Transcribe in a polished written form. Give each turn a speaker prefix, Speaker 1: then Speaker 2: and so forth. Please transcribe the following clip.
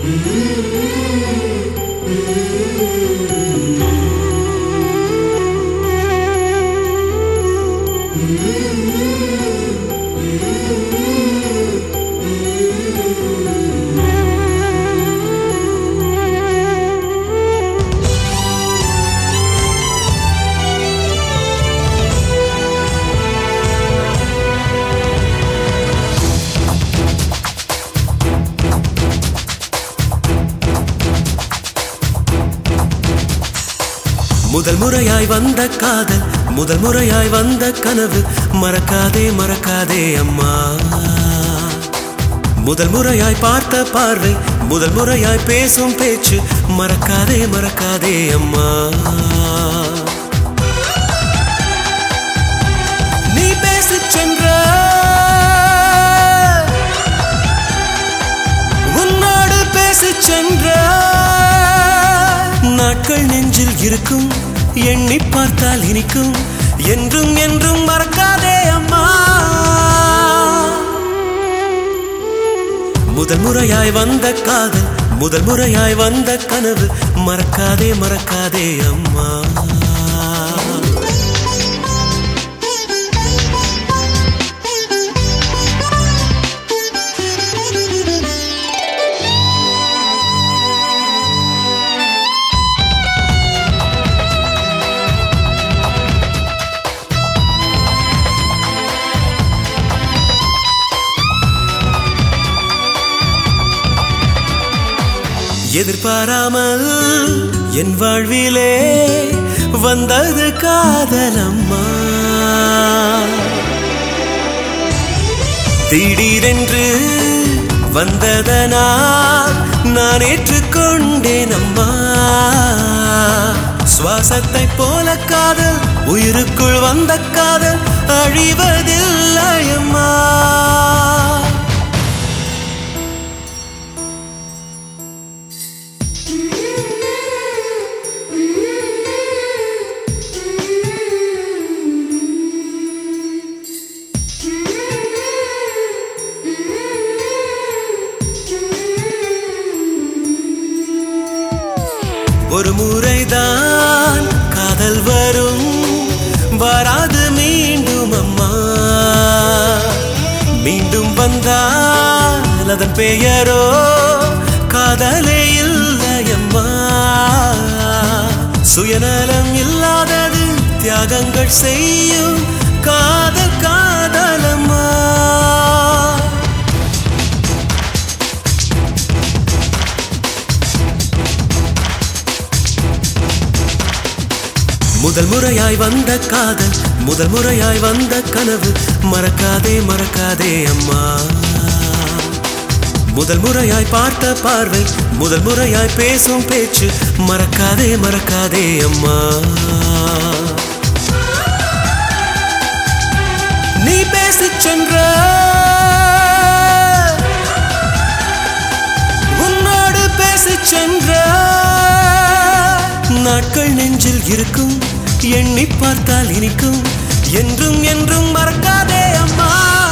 Speaker 1: முதல் முறையாய் வந்த காதல், முதல் முறையாய் வந்த கனவு, மறக்காதே மறக்காதே அம்மா. முதல் முறையாய் பார்த்த பார்வை, முதல் முறையாய் பேசும் பேச்சு, மறக்காதே மறக்காதே அம்மா. நீ பேசி சென்ற உன்னோடு பேசி சென்ற நாட்கள் நெஞ்சில் இருக்கும், எண்ணி பார்த்தால் இனிக்கும், என்றும் என்றும் மறக்காதே அம்மா. முதல் முறையாய் வந்த காதல், முதல் முறையாய் வந்த கனவு, மறக்காதே மறக்காதே அம்மா. எதிர்பாராமல் என் வாழ்விலே வந்தது காதலம்மா. திடீரென்று வந்ததனால் நான் ஏற்றுக்கொண்டேன் அம்மா. சுவாசத்தை போல காதல், உயிருக்குள் வந்த காதல் அழிவதில்லை அம்மா. ஒரு முறைதான் காதல் வரும், வராது மீண்டும் அம்மா. மீண்டும் வந்தால் அதன் பெயரோ காதலே இல்லை அம்மா. சுயநலம் இல்லாதது தியாகங்கள் செய்யும் காதல் காதலம்மா. முதல் முறையாய் வந்த காதல், முதல் முறையாய் வந்த கனவு, மறக்காதே மறக்காதே அம்மா. முதல் முறையாய் பார்த்த பார்வை, முதல் முறையாய் பேசும் பேச்சு, மறக்காதே மறக்காதே அம்மா. நீ பேசி சென்ற உன்னோடு பேசி சென்ற நாட்கள் நெஞ்சில் இருக்கும், எண்ணி பார்த்தால் இனிக்கும், என்றும் என்றும் மறக்காதே அம்மா.